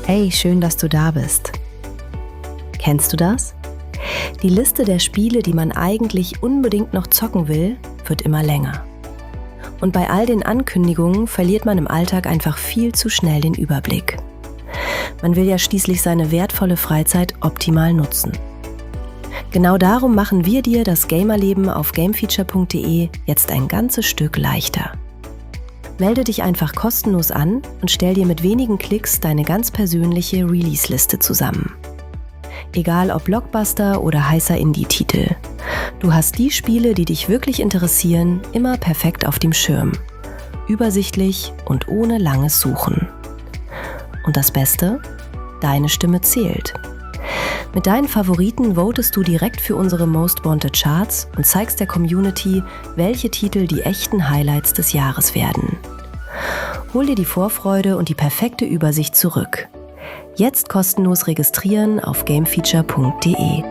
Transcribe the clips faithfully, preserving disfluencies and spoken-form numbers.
Hey, schön, dass du da bist. Kennst du das? Die Liste der Spiele, die man eigentlich unbedingt noch zocken will, wird immer länger. Und bei all den Ankündigungen verliert man im Alltag einfach viel zu schnell den Überblick. Man will ja schließlich seine wertvolle Freizeit optimal nutzen. Genau darum machen wir dir das Gamerleben auf gamefeature punkt de jetzt ein ganzes Stück leichter. Melde dich einfach kostenlos an und stell dir mit wenigen Klicks deine ganz persönliche Release-Liste zusammen. Egal ob Blockbuster oder heißer Indie-Titel. Du hast die Spiele, die dich wirklich interessieren, immer perfekt auf dem Schirm. Übersichtlich und ohne langes Suchen. Und das Beste? Deine Stimme zählt. Mit deinen Favoriten votest du direkt für unsere Most Wanted Charts und zeigst der Community, welche Titel die echten Highlights des Jahres werden. Hol dir die Vorfreude und die perfekte Übersicht zurück. Jetzt kostenlos registrieren auf gamefeature punkt de.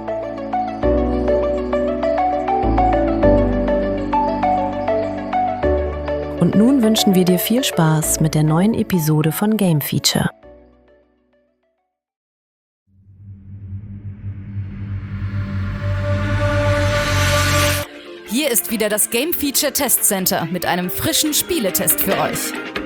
Und nun wünschen wir dir viel Spaß mit der neuen Episode von Game Feature. Hier ist wieder das Game Feature Test Center mit einem frischen Spieletest für euch.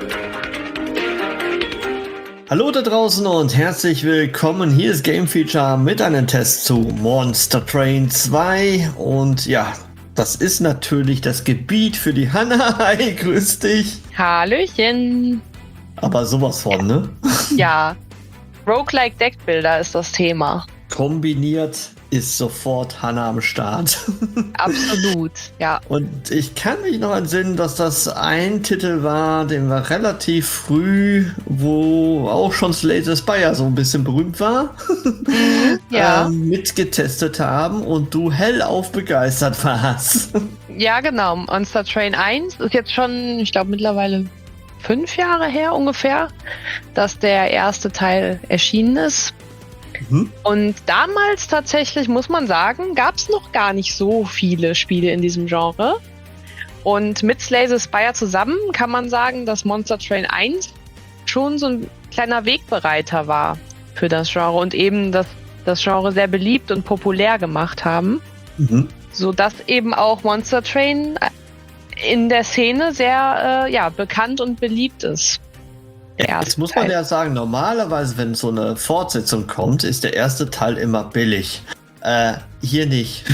Hallo da draußen und herzlich willkommen. Hier ist Game Feature mit einem Test zu Monster Train zwei. Und ja, das ist natürlich das Gebiet für die Hanna. Hi, grüß dich. Hallöchen. Aber sowas von, ne? Ja, Roguelike Deckbilder ist das Thema. Kombiniert ist sofort Hanna am Start. Absolut, ja. Und ich kann mich noch entsinnen, dass das ein Titel war, den wir relativ früh, wo auch schon Slay the Spire so ein bisschen berühmt war, Mhm, ja. ähm, mitgetestet haben und du hellauf begeistert warst. Ja, genau. Monster Train eins ist jetzt schon, ich glaube, mittlerweile fünf Jahre her ungefähr, dass der erste Teil erschienen ist. Mhm. Und damals tatsächlich, muss man sagen, gab es noch gar nicht so viele Spiele in diesem Genre. Und mit Slay the Spire zusammen kann man sagen, dass Monster Train eins schon so ein kleiner Wegbereiter war für das Genre und eben das, das Genre sehr beliebt und populär gemacht haben. Mhm. Sodass eben auch Monster Train in der Szene sehr äh, ja, bekannt und beliebt ist. Ja, jetzt muss man ja sagen, normalerweise, wenn so eine Fortsetzung kommt, ist der erste Teil immer billig. Äh, hier nicht.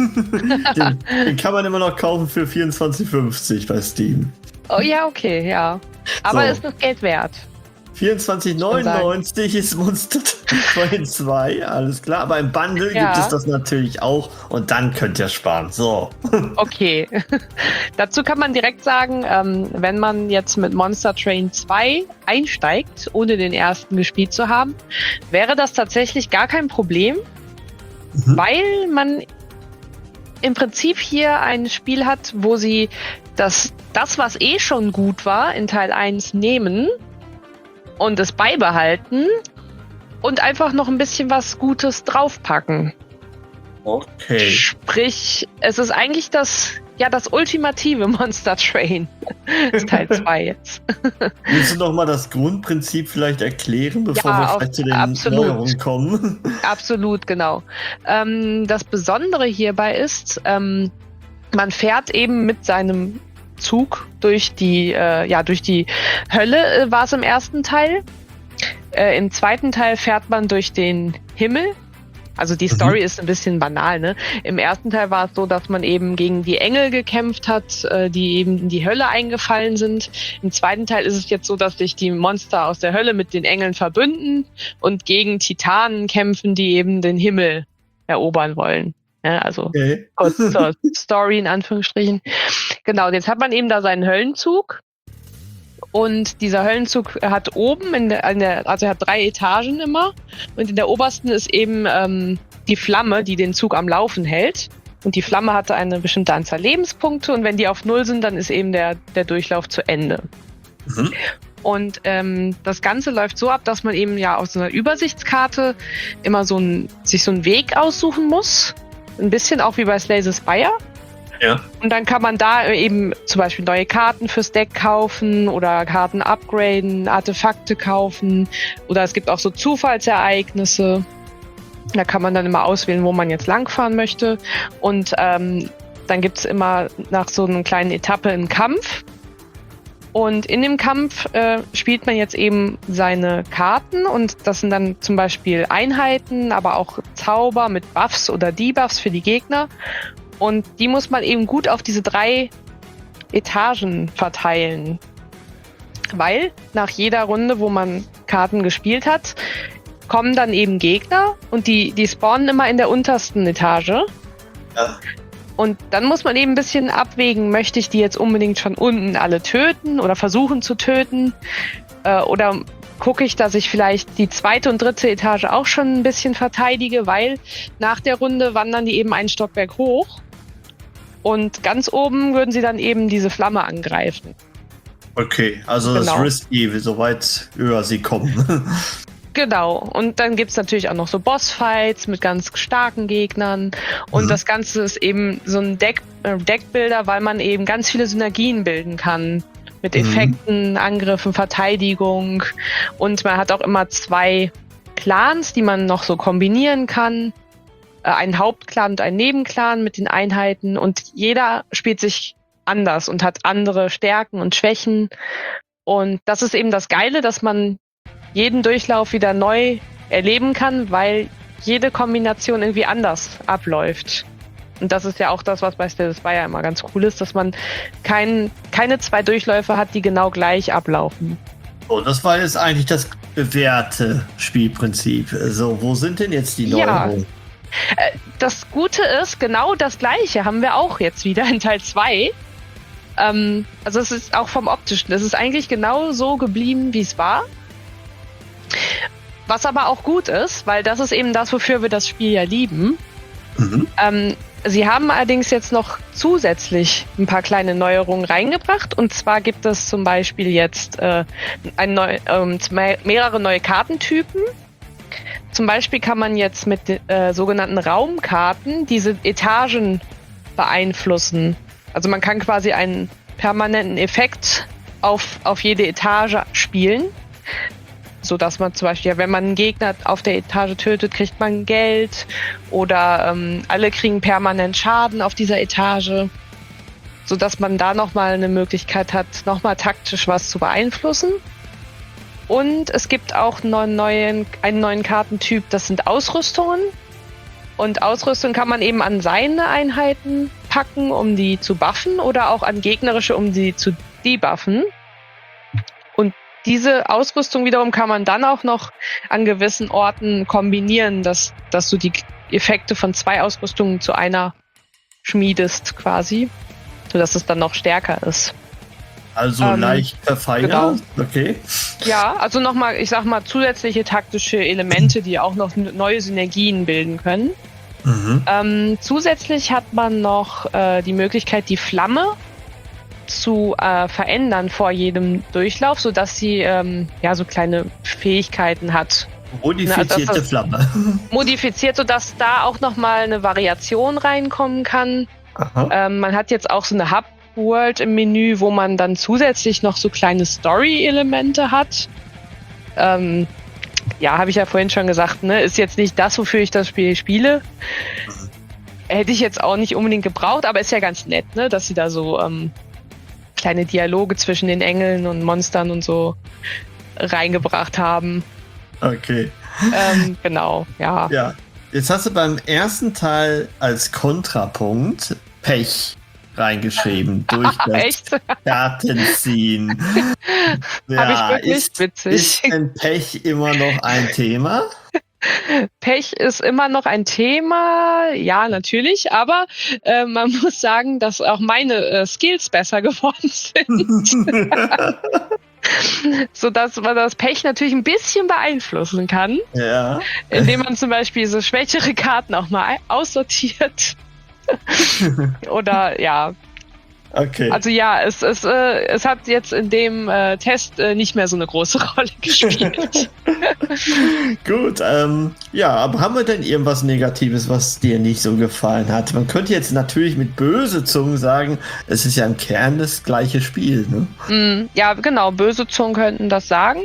den, den kann man immer noch kaufen für vierundzwanzig fünfzig bei Steam. Oh ja, okay, ja. Aber So. ist das Geld wert? vierundzwanzig neunundneunzig ist Monster Train zwei, alles klar. Aber im Bundle Ja. gibt es das natürlich auch und dann könnt ihr sparen. So. Okay. Dazu kann man direkt sagen, ähm, wenn man jetzt mit Monster Train zwei einsteigt, ohne den ersten gespielt zu haben, wäre das tatsächlich gar kein Problem, Mhm. weil man im Prinzip hier ein Spiel hat, wo sie das, das, was eh schon gut war, in Teil eins nehmen und es beibehalten und einfach noch ein bisschen was Gutes draufpacken. Okay. Sprich, es ist eigentlich das, ja, das ultimative Monster Train. Teil zwei jetzt. Willst du noch mal das Grundprinzip vielleicht erklären, bevor Ja, wir auf- vielleicht zu den absolut. Neuerungen kommen? Absolut, genau. Ähm, das Besondere hierbei ist, ähm, man fährt eben mit seinem Zug durch die, äh, ja, durch die Hölle, äh, war es im ersten Teil. Äh, Im zweiten Teil fährt man durch den Himmel. Also die Story Mhm. ist ein bisschen banal, ne? Im ersten Teil war es so, dass man eben gegen die Engel gekämpft hat, äh, die eben in die Hölle eingefallen sind. Im zweiten Teil ist es jetzt so, dass sich die Monster aus der Hölle mit den Engeln verbünden und gegen Titanen kämpfen, die eben den Himmel erobern wollen. Ja, also Okay. kurz zur Story in Anführungsstrichen. Genau, jetzt hat man eben da seinen Höllenzug. Und dieser Höllenzug hat oben, in der, in der, also er hat drei Etagen immer. Und in der obersten ist eben ähm, die Flamme, die den Zug am Laufen hält. Und die Flamme hatte eine bestimmte Anzahl Lebenspunkte. Und wenn die auf Null sind, dann ist eben der, der Durchlauf zu Ende. Mhm. Und ähm, das Ganze läuft so ab, dass man eben ja auf so einer Übersichtskarte immer so ein, sich so einen Weg aussuchen muss. Ein bisschen auch wie bei Slay the Spire. Ja. Und dann kann man da eben zum Beispiel neue Karten fürs Deck kaufen oder Karten upgraden, Artefakte kaufen oder es gibt auch so Zufallsereignisse. Da kann man dann immer auswählen, wo man jetzt langfahren möchte. Und ähm, dann gibt es immer nach so einer kleinen Etappe einen Kampf. Und in dem Kampf äh, spielt man jetzt eben seine Karten und das sind dann zum Beispiel Einheiten, aber auch Zauber mit Buffs oder Debuffs für die Gegner. Und die muss man eben gut auf diese drei Etagen verteilen. Weil nach jeder Runde, wo man Karten gespielt hat, kommen dann eben Gegner und die, die spawnen immer in der untersten Etage. Ja. Und dann muss man eben ein bisschen abwägen, möchte ich die jetzt unbedingt von unten alle töten oder versuchen zu töten? Äh, oder gucke ich, dass ich vielleicht die zweite und dritte Etage auch schon ein bisschen verteidige, weil nach der Runde wandern die eben einen Stockwerk hoch. Und ganz oben würden sie dann eben diese Flamme angreifen. Okay, also das Genau. ist risky, so weit höher sie kommen. Genau, und dann gibt's natürlich auch noch so Bossfights mit ganz starken Gegnern und Mhm. das Ganze ist eben so ein Deck, äh, Deckbilder, weil man eben ganz viele Synergien bilden kann mit Mhm. Effekten, Angriffen, Verteidigung und man hat auch immer zwei Clans, die man noch so kombinieren kann, äh, einen Hauptclan und einen Nebenclan mit den Einheiten und jeder spielt sich anders und hat andere Stärken und Schwächen und das ist eben das Geile, dass man jeden Durchlauf wieder neu erleben kann, weil jede Kombination irgendwie anders abläuft. Und das ist ja auch das, was bei Slay the Spire immer ganz cool ist, dass man kein, keine zwei Durchläufe hat, die genau gleich ablaufen. Oh, das war jetzt eigentlich das bewährte Spielprinzip. So, wo sind denn jetzt die Ja. Neuerungen? Äh, das Gute ist, genau das Gleiche haben wir auch jetzt wieder in Teil zwei. Ähm, also es ist auch vom Optischen, es ist eigentlich genau so geblieben, wie es war. Was aber auch gut ist, weil das ist eben das, wofür wir das Spiel ja lieben. Mhm. Ähm, sie haben allerdings jetzt noch zusätzlich ein paar kleine Neuerungen reingebracht. Und zwar gibt es zum Beispiel jetzt äh, ein neu, ähm, zwei- mehrere neue Kartentypen. Zum Beispiel kann man jetzt mit äh, sogenannten Raumkarten diese Etagen beeinflussen. Also man kann quasi einen permanenten Effekt auf, auf jede Etage spielen. So dass man zum Beispiel, wenn man einen Gegner auf der Etage tötet, kriegt man Geld oder ähm, alle kriegen permanent Schaden auf dieser Etage, so dass man da nochmal eine Möglichkeit hat, nochmal taktisch was zu beeinflussen. Und es gibt auch einen neuen, einen neuen Kartentyp, das sind Ausrüstungen. Und Ausrüstung kann man eben an seine Einheiten packen, um die zu buffen oder auch an gegnerische, um die zu debuffen. Und diese Ausrüstung wiederum kann man dann auch noch an gewissen Orten kombinieren, dass, dass du die Effekte von zwei Ausrüstungen zu einer schmiedest quasi, sodass es dann noch stärker ist. Also Ähm, leicht verfeinert. Okay. Ja, also nochmal, ich sag mal, zusätzliche taktische Elemente, die auch noch n- neue Synergien bilden können. Mhm. Ähm, zusätzlich hat man noch äh, die Möglichkeit, die Flamme zu äh, verändern vor jedem Durchlauf, sodass sie ähm, ja so kleine Fähigkeiten hat. Modifizierte Na, das- Flamme. Modifiziert, sodass da auch nochmal eine Variation reinkommen kann. Aha. Ähm, man hat jetzt auch so eine Hub-World im Menü, wo man dann zusätzlich noch so kleine Story-Elemente hat. Ähm, ja, habe ich ja vorhin schon gesagt, ne? Ist jetzt nicht das, wofür ich das Spiel spiele. Hätte ich jetzt auch nicht unbedingt gebraucht, aber ist ja ganz nett, ne? Dass sie da so ähm, kleine Dialoge zwischen den Engeln und Monstern und so reingebracht haben. Okay. Ähm, genau, ja. Ja. Jetzt hast du beim ersten Teil als Kontrapunkt Pech reingeschrieben durch das Echt? Kartenziehen. Hab ich wirklich? ist, Witzig. ist denn Pech immer noch ein Thema? Pech ist immer noch ein Thema, ja, natürlich, aber äh, man muss sagen, dass auch meine äh, Skills besser geworden sind, sodass man das Pech natürlich ein bisschen beeinflussen kann, Ja. indem man zum Beispiel so schwächere Karten auch mal aussortiert. Oder ja, Okay. Also ja, es, es, äh, es hat jetzt in dem äh, Test äh, nicht mehr so eine große Rolle gespielt. Gut, ähm, ja, aber haben wir denn irgendwas Negatives, was dir nicht so gefallen hat? Man könnte jetzt natürlich mit böse Zungen sagen, es ist ja im Kern das gleiche Spiel, ne? Mm, ja, genau, böse Zungen könnten das sagen.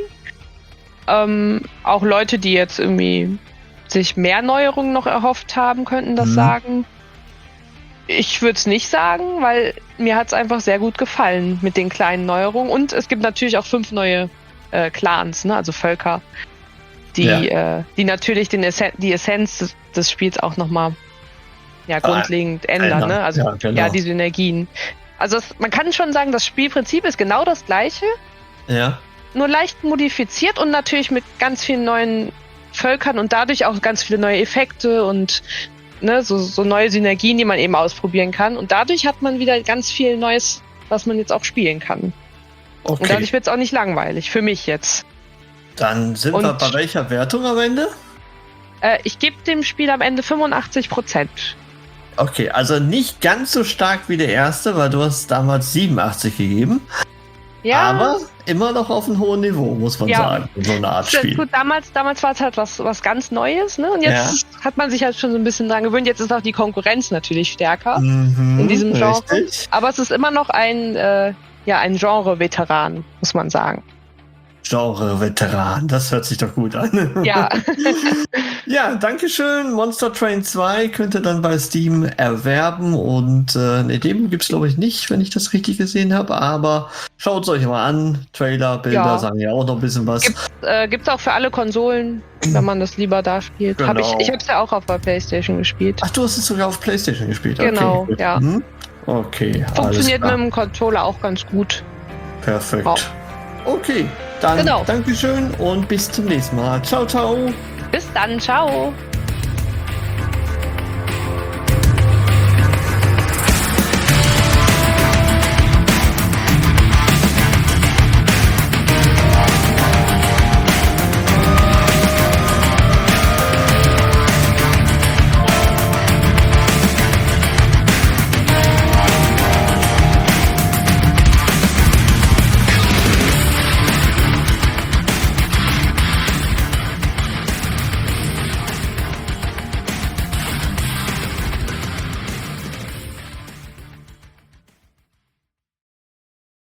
Ähm, auch Leute, die jetzt irgendwie sich mehr Neuerungen noch erhofft haben, könnten das Mhm. sagen. Ich würde es nicht sagen, weil mir hat es einfach sehr gut gefallen mit den kleinen Neuerungen. Und es gibt natürlich auch fünf neue äh, Clans, ne? Also Völker, die, Ja. äh, die natürlich den Essen die Essenz des, des Spiels auch nochmal ja, grundlegend ändern. ändern. Ne? Also Ja, ja, genau. die Synergien. Also es, man kann schon sagen, das Spielprinzip ist genau das gleiche, Ja. nur leicht modifiziert und natürlich mit ganz vielen neuen Völkern und dadurch auch ganz viele neue Effekte und ne, so, so neue Synergien, die man eben ausprobieren kann. Und dadurch hat man wieder ganz viel Neues, was man jetzt auch spielen kann. Und Okay, dadurch wird es auch nicht langweilig, für mich jetzt. dann sind wir Und- bei welcher Wertung am Ende? Äh, ich gebe dem Spiel am Ende fünfundachtzig Prozent. Okay, also nicht ganz so stark wie der erste, weil du hast damals siebenundachtzig gegeben, Ja, aber immer noch auf einem hohen Niveau, muss man Ja. sagen, in so einer Art das ist Spiel. gut, damals, damals war es halt was, was ganz Neues, ne? Und jetzt hat man sich halt schon so ein bisschen dran gewöhnt. Jetzt ist auch die Konkurrenz natürlich stärker Mhm, in diesem Genre. richtig. Aber es ist immer noch ein, äh, ja, ein Genre-Veteran, muss man sagen. Genre-Veteran, das hört sich doch gut an. Ja. Ja, danke schön. Monster Train zwei könnt ihr dann bei Steam erwerben und äh, eine Demo gibt es glaube ich nicht, wenn ich das richtig gesehen habe, aber schaut es euch mal an. Trailer, Bilder Ja. sagen ja auch noch ein bisschen was. Gibt äh, gibt's auch für alle Konsolen, wenn man das lieber da spielt. Hab Genau. ich ich habe es ja auch auf der PlayStation gespielt. Ach, du hast es sogar auf PlayStation gespielt. Genau, okay, gut. ja. Mhm. Okay, Funktioniert mit alles dem Controller auch ganz gut. klar. Perfekt. Auch. Okay, dann Genau. Dankeschön und bis zum nächsten Mal. Ciao, ciao. Bis dann, ciao.